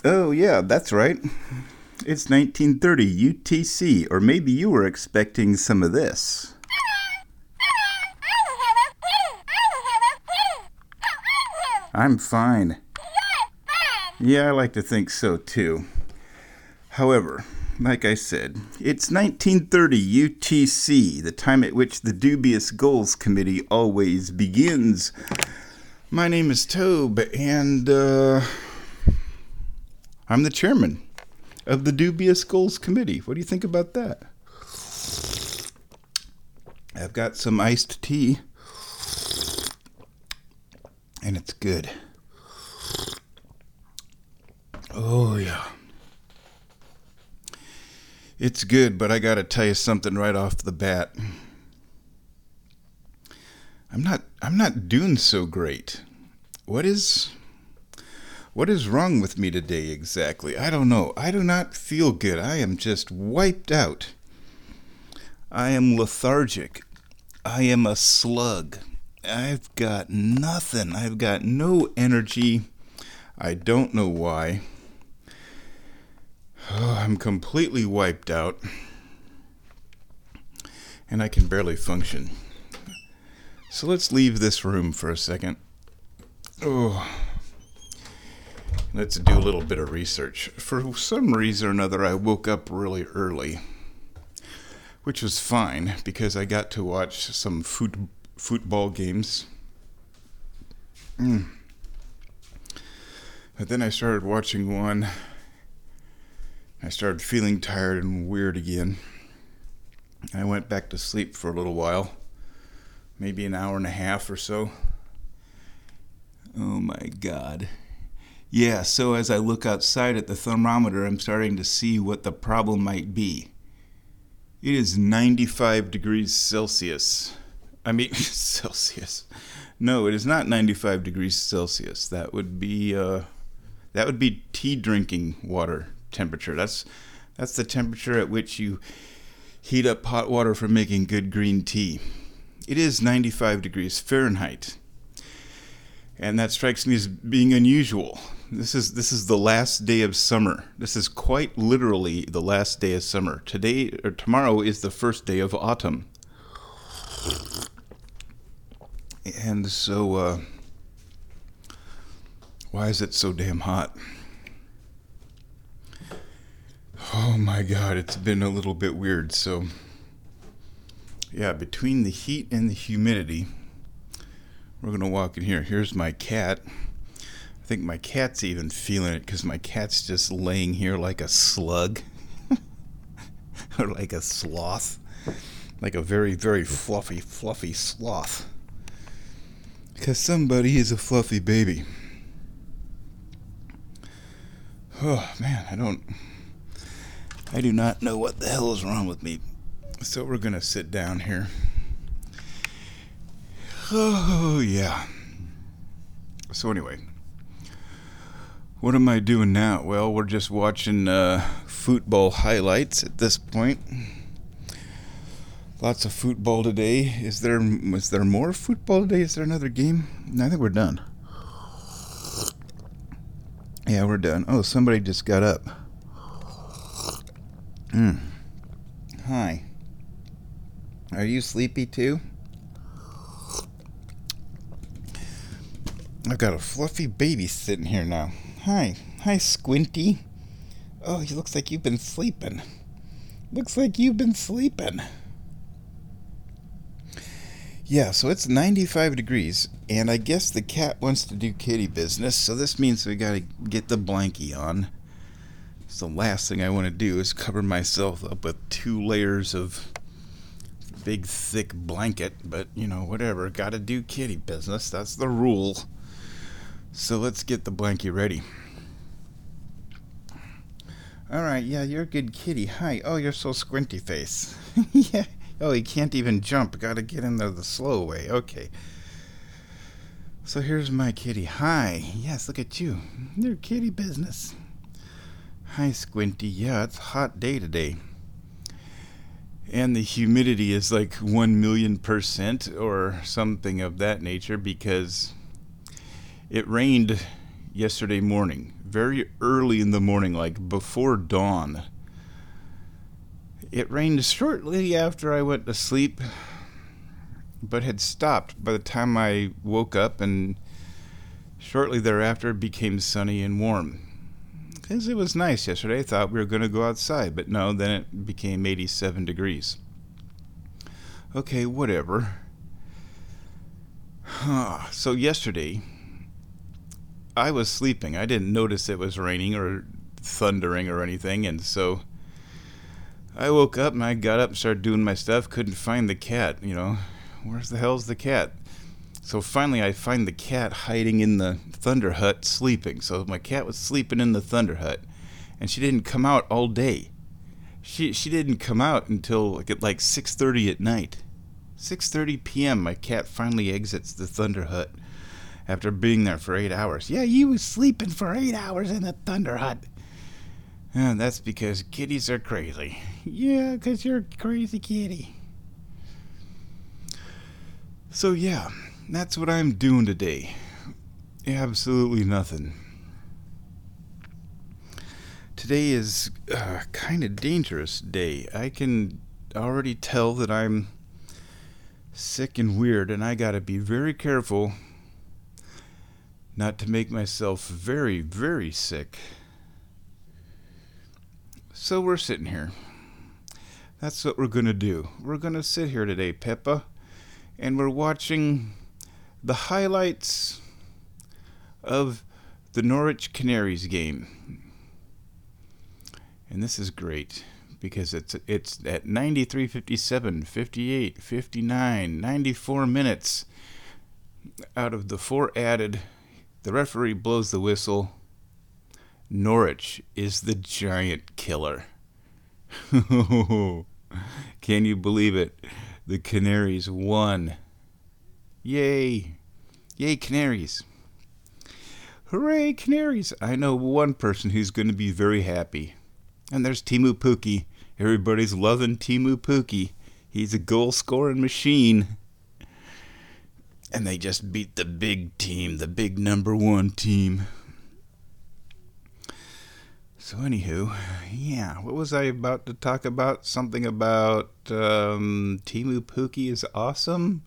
Oh, yeah, that's right. It's 1930 UTC, or maybe you were expecting some of this. I'm fine. Yeah, I like to think so too. However, like I said, it's 1930 UTC, the time at which the Dubious Goals Committee always begins. My name is Tobe, and I'm the chairman of the Dubious Goals Committee. What do you think about that? I've got some iced tea, and it's good. Oh, yeah. It's good, but I gotta tell you something right off the bat. I'm not doing so great. What is wrong with me today exactly? I don't know. I do not feel good. I am just wiped out. I am lethargic. I am a slug. I've got nothing. I've got no energy. I don't know why. Oh, I'm completely wiped out. And I can barely function. So let's leave this room for a second. Oh, let's do a little bit of research. For some reason or another, I woke up really early, which was fine because I got to watch some football games. But then I started watching one. I started feeling tired and weird again. I went back to sleep for a little while, maybe an hour and a half or so. Oh my God. Yeah, so as I look outside at the thermometer, I'm starting to see what the problem might be. It is 95 degrees Celsius. Celsius. No, it is not 95 degrees Celsius. That would be tea drinking water temperature. That's the temperature at which you heat up hot water for making good green tea. It is 95 degrees Fahrenheit. And that strikes me as being unusual. This is the last day of summer. This is quite literally the last day of summer. Today or tomorrow is the first day of autumn. And so why is it so damn hot? Oh my God, it's been a little bit weird. So yeah, between the heat and the humidity, we're going to walk in here. Here's my cat. I think my cat's even feeling it because my cat's just laying here like a slug. Or like a sloth. Like a very, very fluffy sloth. Because somebody is a fluffy baby. Oh man, I do not know what the hell is wrong with me. So we're going to sit down here. Oh, yeah. So anyway, what am I doing now? Well, we're just watching football highlights at this point. Lots of football today. Was there more football today? Is there another game? No, I think we're done. Yeah, we're done. Oh, somebody just got up. Hi. Are you sleepy too? I've got a fluffy baby sitting here now. Hi. Hi, Squinty. Oh, he looks like you've been sleeping. Yeah, so it's 95 degrees, and I guess the cat wants to do kitty business, so this means we gotta get the blankie on. So the last thing I want to do is cover myself up with 2 layers of big, thick blanket, but, whatever. Gotta do kitty business. That's the rule. So let's get the blankie ready. Alright, yeah, you're a good kitty. Hi. Oh, you're so squinty face. Yeah. Oh, he can't even jump. Gotta get him there the slow way. Okay. So here's my kitty. Hi. Yes, look at you. You're kitty business. Hi, Squinty. Yeah, it's a hot day today. And the humidity is like 1,000,000% or something of that nature because it rained yesterday morning, very early in the morning, like before dawn. It rained shortly after I went to sleep, but had stopped by the time I woke up, and shortly thereafter it became sunny and warm. Because it was nice yesterday, I thought we were going to go outside, but no, then it became 87 degrees. Okay, whatever. So yesterday, I was sleeping. I didn't notice it was raining or thundering or anything, and so I woke up and I got up and started doing my stuff. Couldn't find the cat, Where's the hell's the cat? So finally I find the cat hiding in the thunder hut sleeping. So my cat was sleeping in the thunder hut, and she didn't come out all day. She didn't come out until at 6:30 at night. 6:30 p.m. my cat finally exits the thunder hut after being there for 8 hours. Yeah, you was sleeping for 8 hours in the thunder hut. And that's because kitties are crazy. Yeah, because you're a crazy kitty. So yeah, that's what I'm doing today. Absolutely nothing. Today is a kind of dangerous day. I can already tell that I'm sick and weird, and I gotta be very careful not to make myself very, very sick. So we're sitting here. That's what we're gonna do. We're gonna sit here today, Peppa, and we're watching the highlights of the Norwich Canaries game. And this is great because it's at 93, 57, 58, 59, 94 minutes out of the 4 added. The referee blows the whistle. Norwich is the giant killer. Can you believe it? The Canaries won. Yay. Yay, Canaries. Hooray, Canaries. I know one person who's going to be very happy. And there's Teemu Pukki. Everybody's loving Teemu Pukki. He's a goal-scoring machine. And they just beat the big team, the big number 1 team. So anywho, yeah, what was I about to talk about? Something about Teemu Pukki is awesome?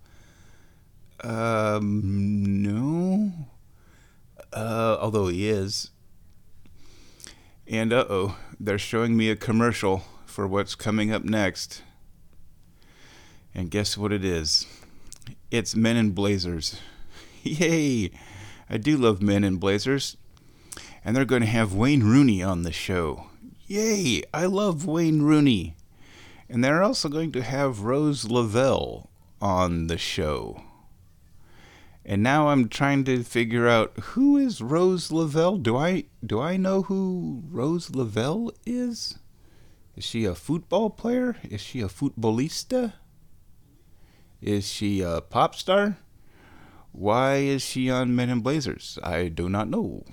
No. Although he is. And they're showing me a commercial for what's coming up next. And guess what it is? It's Men in Blazers. Yay! I do love Men in Blazers. And they're going to have Wayne Rooney on the show. Yay! I love Wayne Rooney. And they're also going to have Rose Lavelle on the show. And now I'm trying to figure out, who is Rose Lavelle? Do I know who Rose Lavelle is? Is she a football player? Is she a futbolista? Is she a pop star? Why is she on Men in Blazers? I do not know.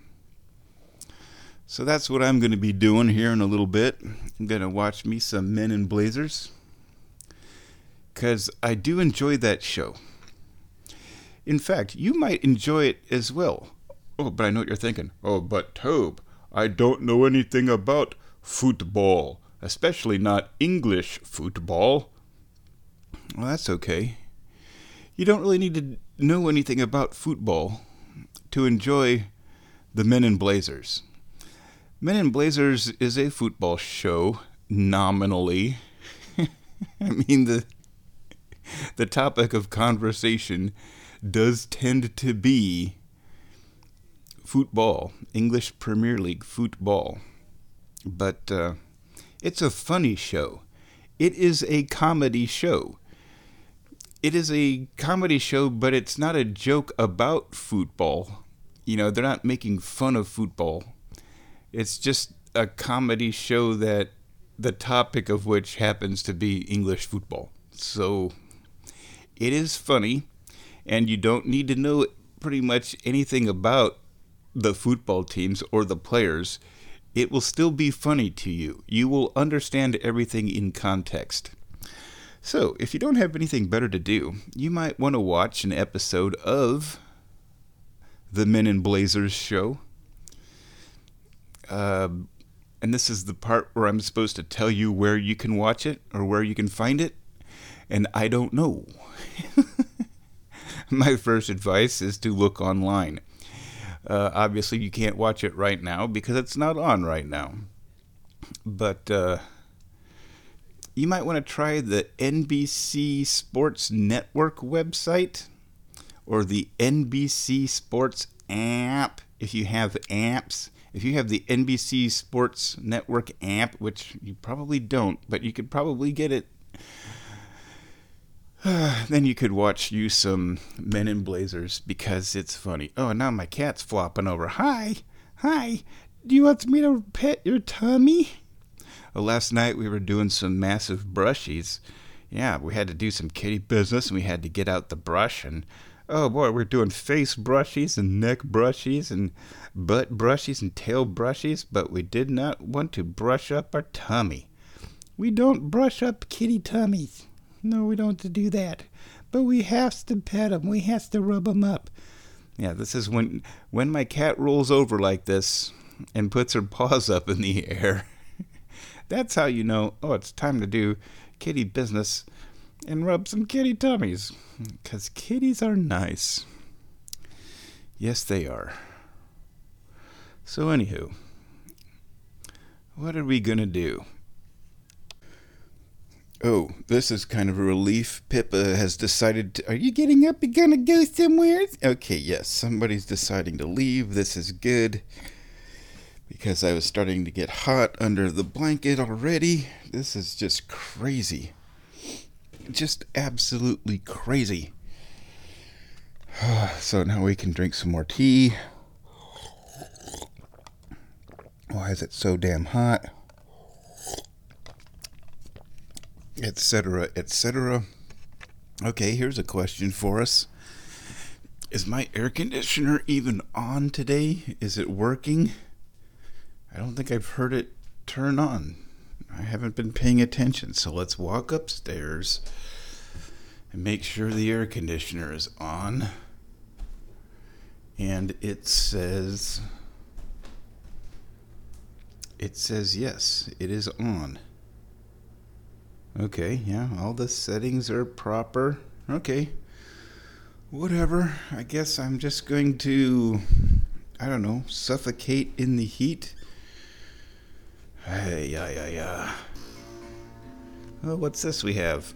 So that's what I'm going to be doing here in a little bit. I'm going to watch me some Men in Blazers, because I do enjoy that show. In fact, you might enjoy it as well. Oh, but I know what you're thinking. Oh, but Tobe, I don't know anything about football, especially not English football. Well, that's okay. You don't really need to know anything about football to enjoy the Men in Blazers. Men in Blazers is a football show, nominally. I mean, the topic of conversation does tend to be football, English Premier League football. But it's a funny show. It is a comedy show. It is a comedy show, but it's not a joke about football. They're not making fun of football. It's just a comedy show that the topic of which happens to be English football. So it is funny, and you don't need to know pretty much anything about the football teams or the players. It will still be funny to you. You will understand everything in context. So, if you don't have anything better to do, you might want to watch an episode of the Men in Blazers show. And this is the part where I'm supposed to tell you where you can watch it or where you can find it. And I don't know. My first advice is to look online. Obviously, you can't watch it right now because it's not on right now. But you might want to try the NBC Sports Network website or the NBC Sports app if you have apps. If you have the NBC Sports Network app, which you probably don't, but you could probably get it, then you could watch you some Men in Blazers because it's funny. Oh, and now my cat's flopping over. Hi, do you want me to pet your tummy? Well, last night we were doing some massive brushies. Yeah, we had to do some kitty business and we had to get out the brush and oh boy, we're doing face brushies and neck brushies and butt brushies and tail brushies, but we did not want to brush up our tummy. We don't brush up kitty tummies. No, we don't do that. But we have to pet them. We have to rub them up. Yeah, this is when my cat rolls over like this and puts her paws up in the air. That's how you know, oh, it's time to do kitty business and rub some kitty tummies. Because kitties are nice. Yes, they are. So, anywho, what are we going to do? Oh, this is kind of a relief. Pippa has decided to... Are you getting up? You gonna go somewhere? Okay, yes, somebody's deciding to leave. This is good. Because I was starting to get hot under the blanket already. This is just crazy. Just absolutely crazy. So now we can drink some more tea. Why is it so damn hot? Etc., etc. Okay, here's a question for us. Is my air conditioner even on today? Is it working? I don't think I've heard it turn on. I haven't been paying attention, so let's walk upstairs and make sure the air conditioner is on. And it says yes, it is on. Okay, yeah, all the settings are proper. Okay, whatever. I guess I'm just going to, I don't know, suffocate in the heat. Hey, yeah. Oh, what's this we have?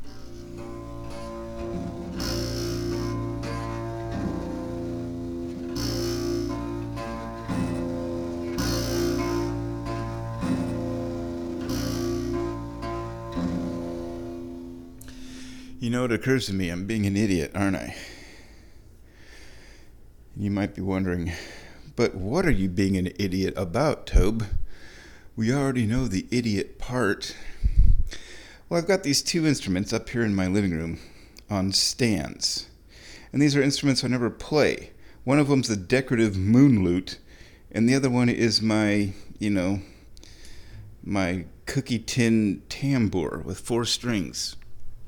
You know, it occurs to me, I'm being an idiot, aren't I? You might be wondering, but what are you being an idiot about, Tobe? We already know the idiot part. Well, I've got these two instruments up here in my living room on stands. And these are instruments I never play. One of them's a decorative moon lute, and the other one is my, my cookie tin tambour with 4 strings.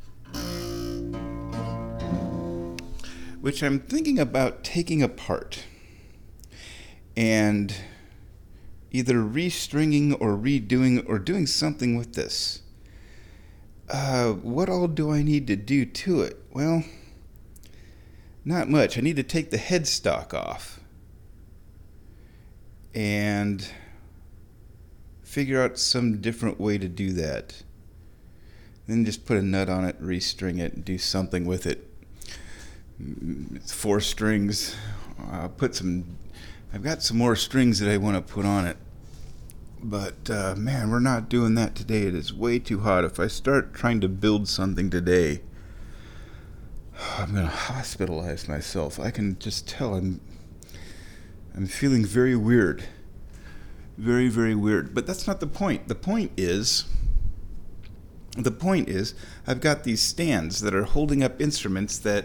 Which I'm thinking about taking apart and either restringing or redoing or doing something with this. What all do I need to do to it? Well, not much. I need to take the headstock off and figure out some different way to do that. Then just put a nut on it, restring it, and do something with it. It's 4 strings. I've got some more strings that I want to put on it. But, man, we're not doing that today. It is way too hot. If I start trying to build something today, I'm going to hospitalize myself. I can just tell I'm feeling very weird. Very, very weird. But that's not the point. The point is I've got these stands that are holding up instruments that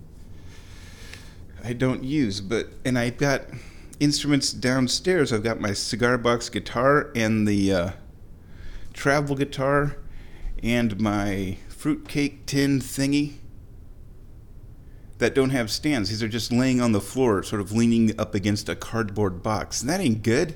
I don't use, and I've got instruments downstairs. I've got my cigar box guitar and the travel guitar and my fruitcake tin thingy that don't have stands. These are just laying on the floor, sort of leaning up against a cardboard box. And that ain't good.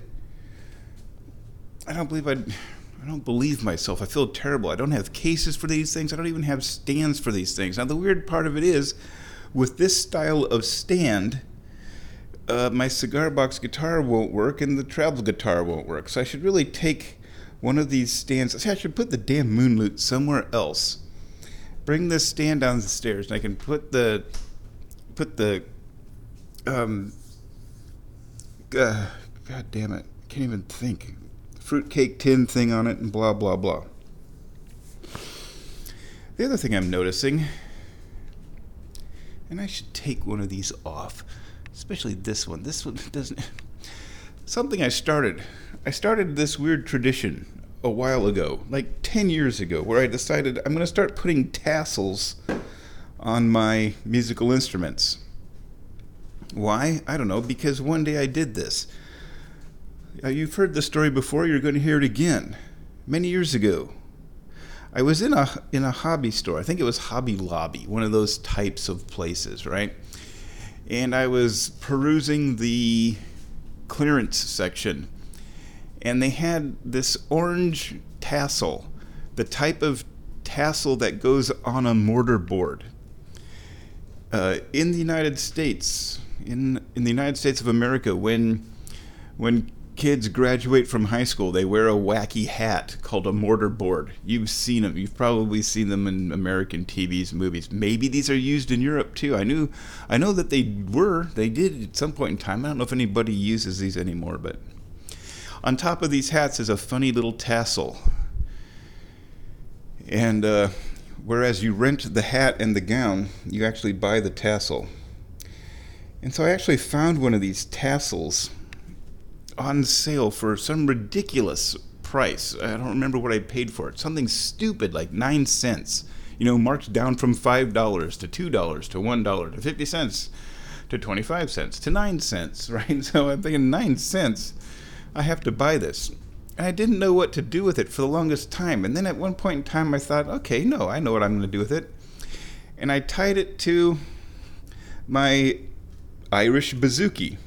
I don't believe myself. I feel terrible. I don't have cases for these things. I don't even have stands for these things. Now, the weird part of it is, with this style of stand, my cigar box guitar won't work and the travel guitar won't work. So I should really take one of these stands. See, I should put the damn moon lute somewhere else. Bring this stand down the stairs, and I can put the God damn it, I can't even think. Fruitcake tin thing on it and blah, blah, blah. The other thing I'm noticing, and I should take one of these off, especially this one. This one doesn't... Something I started this weird tradition a while ago, like 10 years ago, where I decided I'm going to start putting tassels on my musical instruments. Why? I don't know, because one day I did this. You've heard the story before, you're going to hear it again. Many years ago, I was in a hobby store. I think it was Hobby Lobby, one of those types of places, right? And I was perusing the clearance section, and they had this orange tassel, the type of tassel that goes on a mortar board. In the United States, in the United States of America, when kids graduate from high school, they wear a wacky hat called a mortar board. You've seen them. You've probably seen them in American TVs, movies. Maybe these are used in Europe too. I know that they did at some point in time. I don't know if anybody uses these anymore, but on top of these hats is a funny little tassel. And whereas you rent the hat and the gown, you actually buy the tassel. And so I actually found one of these tassels on sale for some ridiculous price. I don't remember what I paid for it. Something stupid like 9 cents. Marked down from $5 to $2 to $1 to 50 cents to 25 cents to 9 cents, right? So I'm thinking 9 cents, I have to buy this. And I didn't know what to do with it for the longest time. And then at one point in time I thought, okay, no, I know what I'm going to do with it. And I tied it to my Irish bouzouki,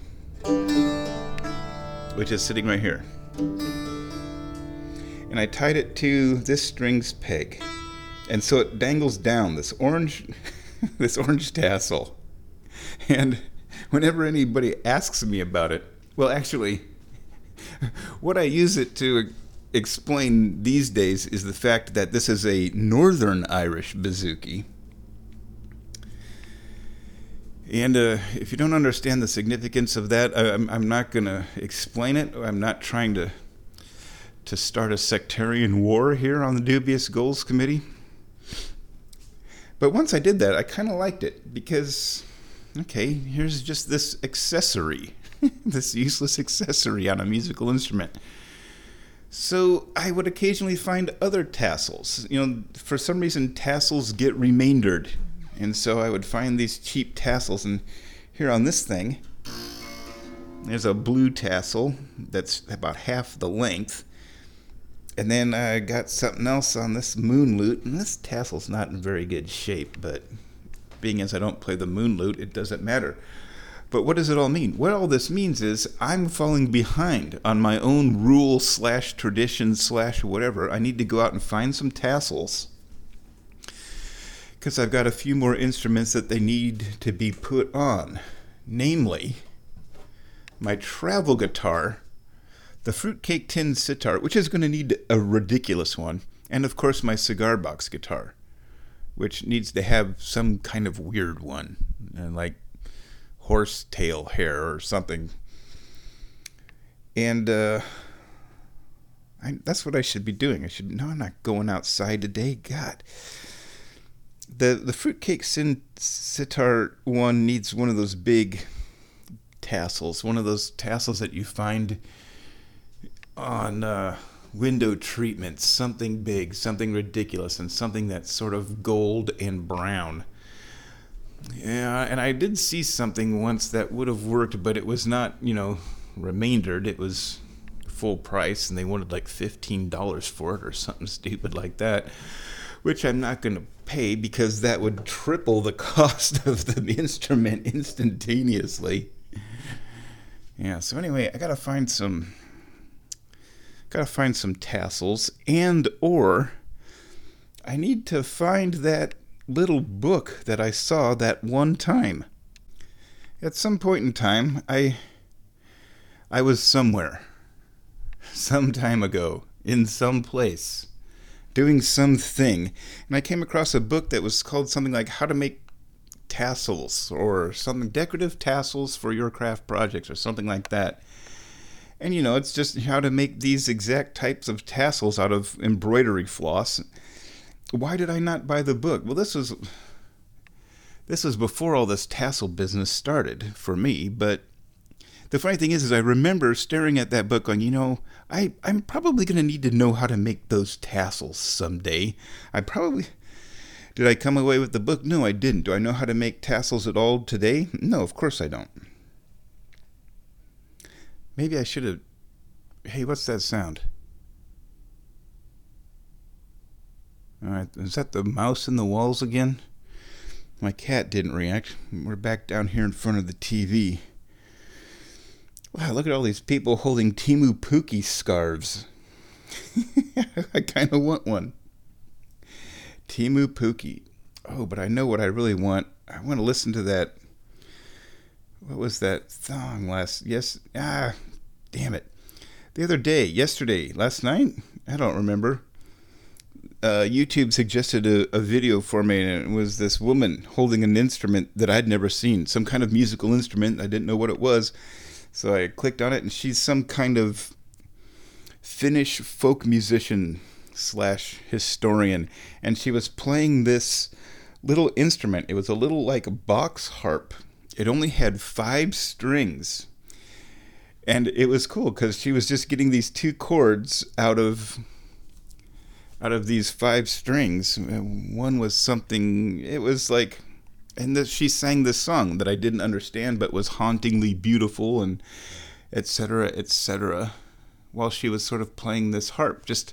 which is sitting right here. And I tied it to this string's peg. And so it dangles down, this orange tassel. And whenever anybody asks me about it, well, actually, what I use it to explain these days is the fact that this is a Northern Irish bouzouki. And if you don't understand the significance of that, I'm not going to explain it. I'm not trying to start a sectarian war here on the Dubious Goals Committee. But once I did that, I kind of liked it because, okay, here's just this accessory, this useless accessory on a musical instrument. So I would occasionally find other tassels. For some reason, tassels get remaindered. And so I would find these cheap tassels, and here on this thing, there's a blue tassel that's about half the length. And then I got something else on this moon lute, and this tassel's not in very good shape, but being as I don't play the moon lute, it doesn't matter. But what does it all mean? What all this means is I'm falling behind on my own rule / tradition / whatever. I need to go out and find some tassels, because I've got a few more instruments that they need to be put on. Namely, my travel guitar, the Fruitcake Tin sitar, which is going to need a ridiculous one, and of course my cigar box guitar, which needs to have some kind of weird one, like horsetail hair or something. And that's what I should be doing. I'm not going outside today. God. The Fruitcake sitar one needs one of those big tassels, one of those tassels that you find on window treatments, something big, something ridiculous, and something that's sort of gold and brown. Yeah, and I did see something once that would have worked, but it was not, remaindered. It was full price, and they wanted like $15 for it or something stupid like that, which I'm not going to pay because that would triple the cost of the instrument instantaneously. Yeah, so anyway, I gotta find some tassels, and or I need to find that little book that I saw that one time. At some point in time, I was somewhere, some time ago, in some place, doing something, and I came across a book that was called something like How to Make Tassels, or something, decorative tassels for your craft projects, or something like that. And it's just how to make these exact types of tassels out of embroidery floss. Why did I not buy the book? Well, this was before all this tassel business started for me, but the funny thing is I remember staring at that book going, I'm probably going to need to know how to make those tassels someday. Did I come away with the book? No, I didn't. Do I know how to make tassels at all today? No, of course I don't. Maybe I should have... Hey, what's that sound? All right, is that the mouse in the walls again? My cat didn't react. We're back down here in front of the TV. Wow, look at all these people holding Timu Pookie scarves. I kind of want one. Timu Pookie. Oh, but I know what I really want. I want to listen to that... What was that song damn it. The other day, yesterday, last night? I don't remember. YouTube suggested a video for me, and it was this woman holding an instrument that I'd never seen. Some kind of musical instrument. I didn't know what it was. So I clicked on it, and she's some kind of Finnish folk musician / historian. And she was playing this little instrument. It was a little like a box harp. It only had 5 strings. And it was cool because she was just getting these 2 chords out of these 5 strings. One was something, it was like, and she sang this song that I didn't understand but was hauntingly beautiful, and etc., etc., while she was sort of playing this harp, just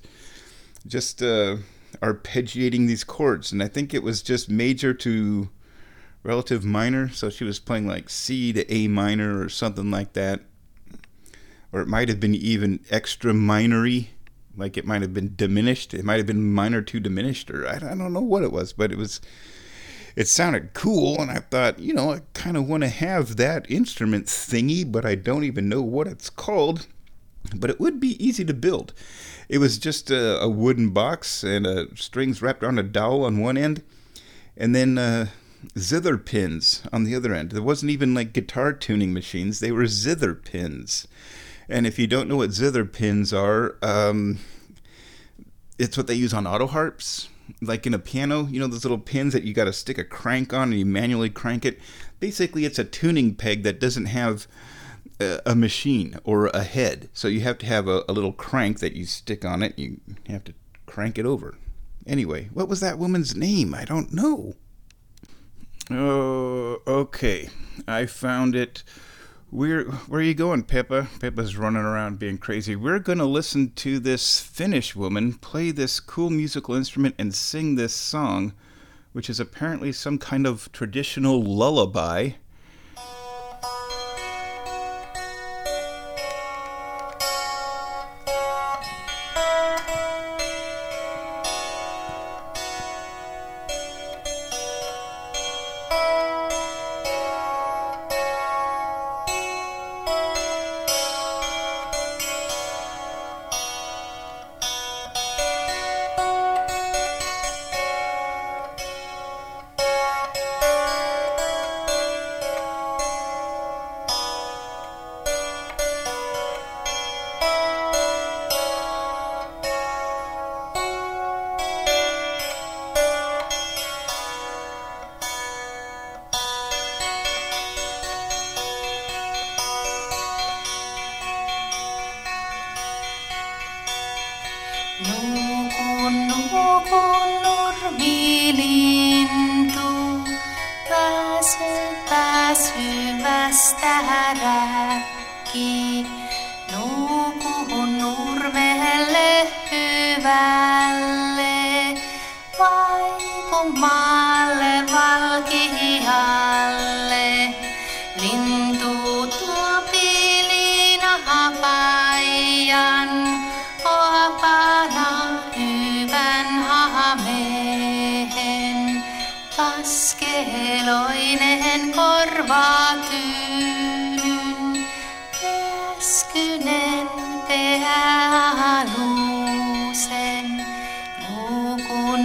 arpeggiating these chords. And I think it was just major to relative minor, so she was playing like C to A minor or something like that. Or it might have been even extra minory, like it might have been diminished. It might have been minor to diminished, or I don't know what it was, but it sounded cool, and I thought, I kind of want to have that instrument thingy, but I don't even know what it's called. But it would be easy to build. It was just a wooden box and strings wrapped around a dowel on one end, and then zither pins on the other end. There wasn't even like guitar tuning machines. They were zither pins. And if you don't know what zither pins are, it's what they use on auto harps. Like in a piano, those little pins that you got to stick a crank on and you manually crank it. Basically, it's a tuning peg that doesn't have a machine or a head. So you have to have a little crank that you stick on it. You have to crank it over. Anyway, what was that woman's name? I don't know. Oh, okay. I found it. Where are you going, Pippa? Pippa's running around being crazy. We're going to listen to this Finnish woman play this cool musical instrument and sing this song, which is apparently some kind of traditional lullaby. maalle valkealle. Lintu tuo pilinapaijan, opana hyvän hameen. Kaskeloinen korvatyynyn, eskynen peäluusen. Nukun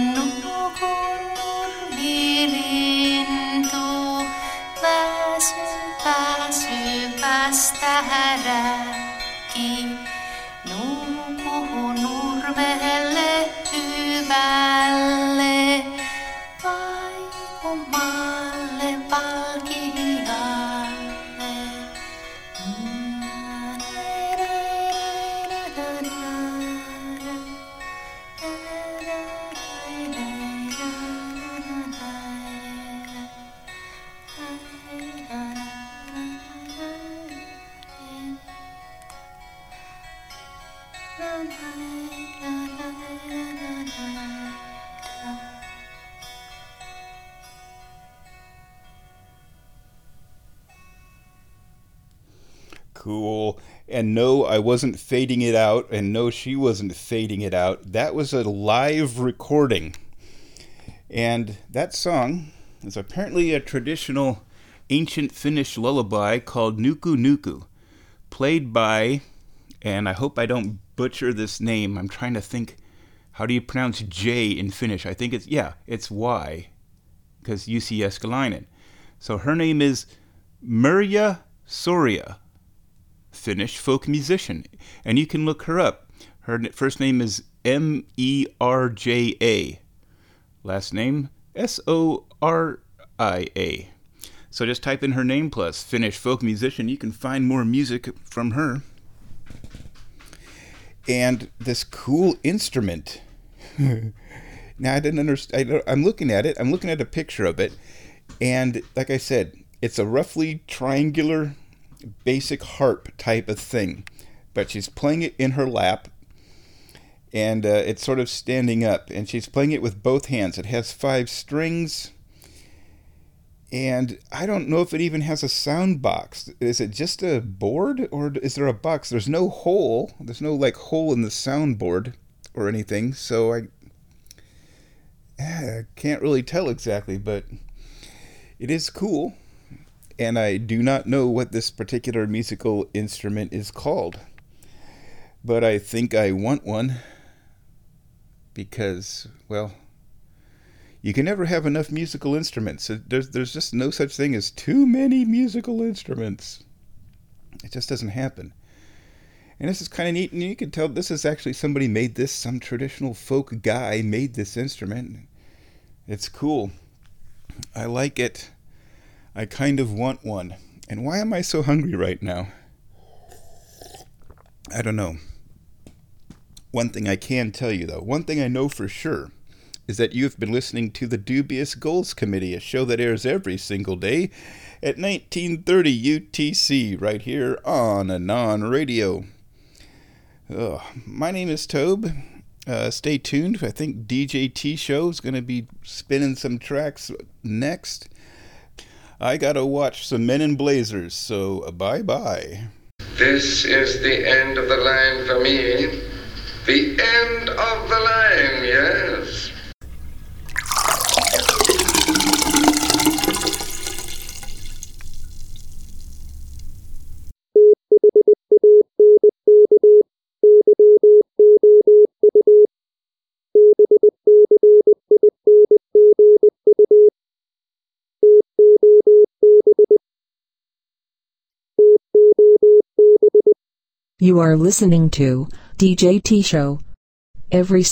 nurmilintu, väsypästä häräkki. Nuku nurmelle hyvälle, vaikumalle valkealle. Cool. And no, I wasn't fading it out, and no, she wasn't fading it out. That was a live recording. And that song is apparently a traditional ancient Finnish lullaby called Nuku Nuku, played by, and I hope I don't butcher this name, I'm trying to think, how do you pronounce J in Finnish? I think it's Y, because Jussi Jääskeläinen. So her name is Merja Soria, Finnish folk musician, and you can look her up. Her first name is Merja, last name Soria. So just type in her name plus Finnish folk musician. You can find more music from her. And this cool instrument. Now I didn't understand. I'm looking at it. I'm looking at a picture of it, and like I said, it's a roughly triangular, basic harp type of thing, but she's playing it in her lap, and it's sort of standing up, and she's playing it with both hands. It has 5 strings, and I don't know if it even has a sound box. Is it just a board, or is there a box? There's no hole. There's no hole in the soundboard or anything, so I can't really tell exactly, but it is cool. And I do not know what this particular musical instrument is called. But I think I want one because, well, you can never have enough musical instruments. There's just no such thing as too many musical instruments. It just doesn't happen. And this is kind of neat, and you can tell this is actually somebody made this, some traditional folk guy made this instrument. It's cool. I like it. I kind of want one. And why am I so hungry right now? I don't know. One thing I can tell you, though, one thing I know for sure, is that you've been listening to the Dubious Goals Committee, a show that airs every single day at 1930 UTC, right here on Anon Radio. My name is Tobe. Stay tuned. I think DJ T Show is going to be spinning some tracks next. I gotta watch some Men in Blazers, so bye-bye. This is the end of the line for me. The end of the line, yes. You are listening to DJ T Show every